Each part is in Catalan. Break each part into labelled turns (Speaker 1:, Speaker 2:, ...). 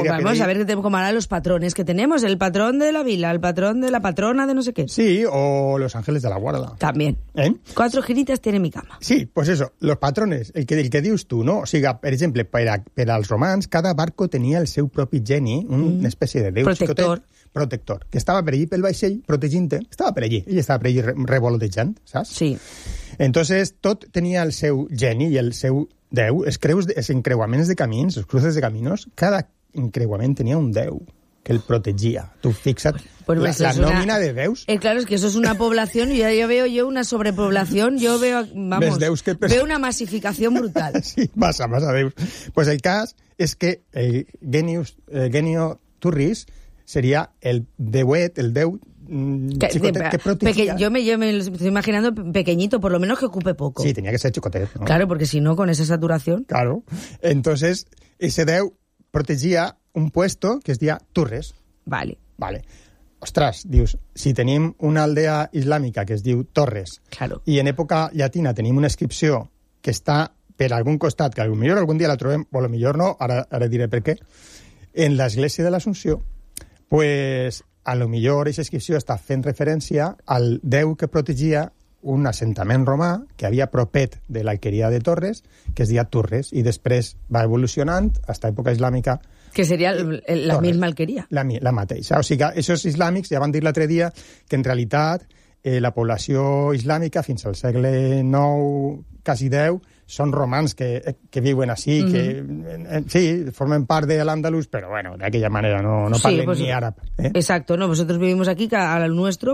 Speaker 1: Vamos a ver cómo harán los patrones que tenemos. El patrón de la vila, el patrón de la patrona de no sé qué.
Speaker 2: Sí, o los ángeles de la guarda.
Speaker 1: También. 4 giritas tiene mi cama.
Speaker 2: Sí, pues eso, los patrones, el que dius tu, no? O sigui, per exemple, per als romans, cada barco tenia el seu propi geni, una espècie de déu protector, que estava per allí pel vaixell, protegint-te, estava per allí, ell estava per allí revolotejant, saps?
Speaker 1: Sí.
Speaker 2: Entonces, tot tenia el seu geni i el seu déu. Els encreuaments de camins, els cruces de caminos, cada encreuament tenia un déu que el protegía. Tú fixa't, la nómina de déus.
Speaker 1: Claro, es que eso es una población y yo veo una sobrepoblación, veo una masificación brutal.
Speaker 2: Sí, massa déus. Pues el cas és que el Genio Turris sería el deuet, el déu chicotet que protegía.
Speaker 1: Yo me lo estoy imaginando pequeñito, por lo menos que ocupe poco.
Speaker 2: Sí, tenía que ser chicotet, ¿no?
Speaker 1: Claro, porque si no, con esa saturación...
Speaker 2: Claro. Entonces, ese déu protegía un puesto que es deia Turres.
Speaker 1: Vale.
Speaker 2: Ostres, dius, si tenim una aldea islàmica que es diu Torres,
Speaker 1: claro,
Speaker 2: i en època llatina tenim una inscripció que està per algun costat, que potser algun dia la trobem, o potser no, ara diré per què, en l'església de l'Assumpció, pues, a lo millor aquesta inscripció està fent referència al déu que protegia un assentament romà que havia propet de l'alqueria de Torres, que es deia Turres, i després va evolucionant fins a època islàmica.
Speaker 1: Que seria la misma alqueria.
Speaker 2: La mateixa. O sigui, aquests islàmics ja van dir l'altre dia que en realitat la població islàmica fins al segle IX, quasi X, són romans que viuen així, que sí, formen part de l'Àndalus, però bueno, de aquella manera no parlen pues, ni àrab.
Speaker 1: Exacto, no, nosotros vivimos aquí a la nuestra,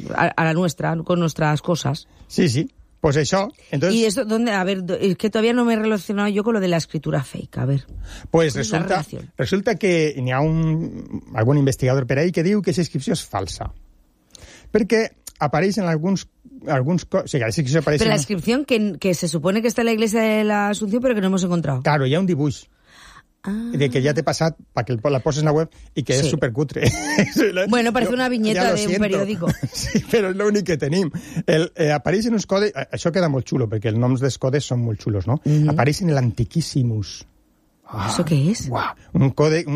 Speaker 1: con nuestras cosas.
Speaker 2: Sí. Pues eso. Entonces,
Speaker 1: ¿y esto dónde? A ver, es que todavía no me he relacionado yo con lo de la escritura fake. A ver.
Speaker 2: Pues resulta que hi ha algun investigador per ahí que diu que aquesta inscripció és falsa. Perquè apareix en alguns o sea, la inscripción aparece...
Speaker 1: Pero la inscripción que se supone que está en la iglesia de la Asunción, pero que no hemos encontrado.
Speaker 2: Claro, hi ha un dibuix. De que ja t'he passat perquè la poses en la web i que és supercutre.
Speaker 1: Bueno, parece una viñeta de un periódico.
Speaker 2: Sí, però és l'únic que tenim. Apareixen uns codes... Això queda molt xulo, perquè els noms dels codes són molt xulos, no? Apareixen l'Antiquíssimus.
Speaker 1: ¿Eso qué es?
Speaker 2: Un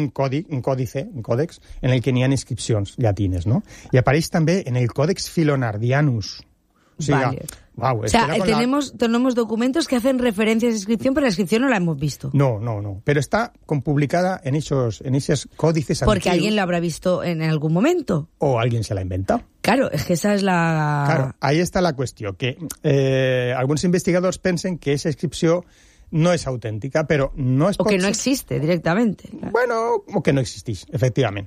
Speaker 2: còdex en el que n'hi ha inscripcions llatines, no? I apareix també en el Còdex Filonardianus. O sigui,
Speaker 1: vale. O sea, tenemos documentos que hacen referencia a esa inscripción, pero la inscripción no la hemos visto.
Speaker 2: No. Pero está publicada en esos códices
Speaker 1: porque
Speaker 2: antiguos.
Speaker 1: Alguien la habrá visto en algún momento.
Speaker 2: O alguien se la ha inventado.
Speaker 1: Claro, es que esa es la...
Speaker 2: Claro, ahí está la cuestión, que algunos investigadores pensen que esa inscripció no és autèntica, però no és...
Speaker 1: O que no existe directamente.
Speaker 2: Claro. Bueno, o que no existís, efectivament.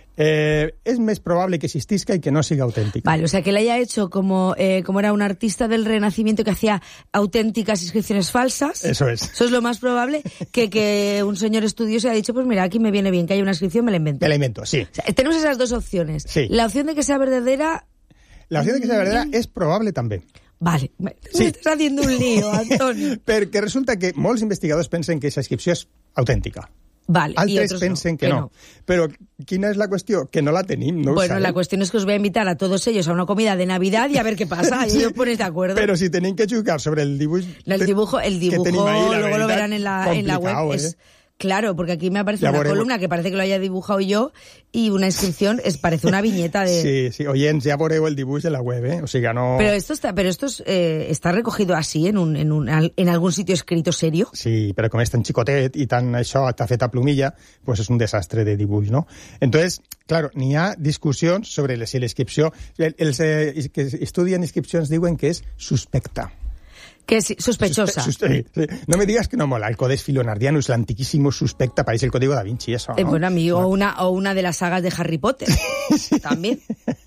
Speaker 2: Es més probable que existisca y que no siga auténtica.
Speaker 1: Vale, o sea, que le haya hecho como era un artista del Renacimiento que hacía auténticas inscripciones falsas.
Speaker 2: Eso es.
Speaker 1: Eso es lo más probable, que un señor estudioso haya dicho, pues mira, aquí me viene bien que haya una inscripción, me la invento.
Speaker 2: Me la invento, sí.
Speaker 1: O sea, tenemos esas dos opciones.
Speaker 2: Sí.
Speaker 1: La opción de que sea verdadera...
Speaker 2: La opción de que sea verdadera és probable també.
Speaker 1: Vale, me estás haciendo un lío, Antonio.
Speaker 2: Perquè resulta que molts investigadors pensen que aquesta inscripció és autèntica.
Speaker 1: Vale,
Speaker 2: altres pensen que no. Però quina és la qüestió? Que no la tenim, no
Speaker 1: bueno, la cuestión es que os voy a invitar a todos ellos a una comida de Navidad y a ver qué pasa, y ellos ponéis de acuerdo.
Speaker 2: Però si tenim que jugar sobre el dibuix...
Speaker 1: El dibujo ahí, luego lo verán en la web, es... Claro, porque aquí me aparece una columna que parece que lo haya dibujado yo y una inscripción parece una viñeta de...
Speaker 2: Sí, oyents, ja veureu el dibuix en la web, O sigui, no...
Speaker 1: Pero esto está recogido así en algún sitio escrito serio.
Speaker 2: Sí, però com és tan xicotet i tan això està fet a plumilla, pues és un desastre de dibuix, no? Entonces, claro, n'hi ha discussions sobre si l'inscripció... Els que estudien inscripcions diuen que és suspecta.
Speaker 1: Que es sospechosa.
Speaker 2: Sí. No me digas que no mola. El Codex Filonardianus, el antiquísimo suspecta, parece el Código Da Vinci, eso, ¿no?
Speaker 1: Bueno, amigo, o una de las sagas de Harry Potter. Sí. También.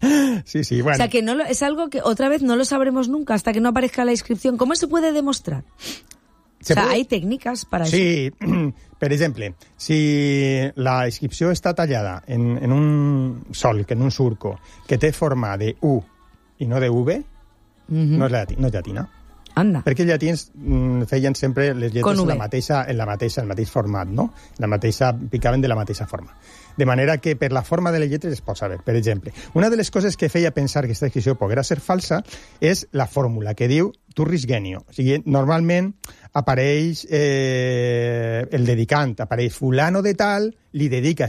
Speaker 2: Sí, bueno.
Speaker 1: O sea, que es algo que otra vez no lo sabremos nunca hasta que no aparezca la inscripción. ¿Cómo se puede demostrar? Hay técnicas para eso.
Speaker 2: Sí, per exemple, si la inscripció està tallada en un solc, en un surco, que té forma de U i no de V, no és llatina.
Speaker 1: Anda.
Speaker 2: Perquè els llatins feien sempre les lletres en el mateix format, no? Picaven de la mateixa forma. De manera que per la forma de les lletres es pot saber. Per exemple, una de les coses que feia pensar que aquesta inscripció poguera ser falsa és la fórmula que diu Turris Genio. O sigui, normalment apareix el dedicant, apareix fulano de tal, li dedica